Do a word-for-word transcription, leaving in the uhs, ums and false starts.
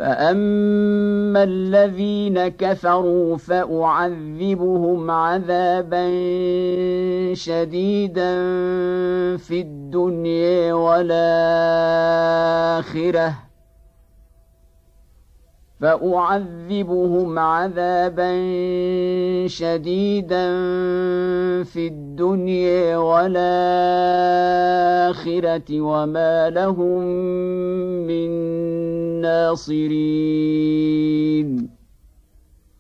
فأما الذين كفروا فأعذبهم عذابا شديدا في الدنيا والآخرة فأعذبهم عذابا شديدا في الدنيا والآخرة وما لهم من ناصرين.